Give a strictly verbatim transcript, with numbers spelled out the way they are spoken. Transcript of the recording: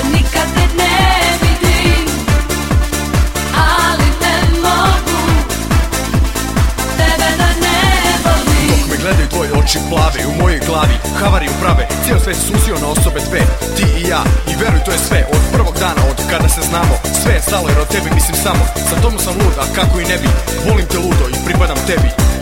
jer nikad te ne vidim, ali ne mogu tebe da ne volim. Dok me gledaju tvoje oči plave, u mojoj glavi havariju prave, cijel svet susio na osobe dve, ti i ja. I veruj, to je sve od prvog dana, od kada se znamo. Sve je stalo jer o tebi mislim samo, sa tomu sam lud, a kako i ne bi. Volim te ludo i pripadam tebi.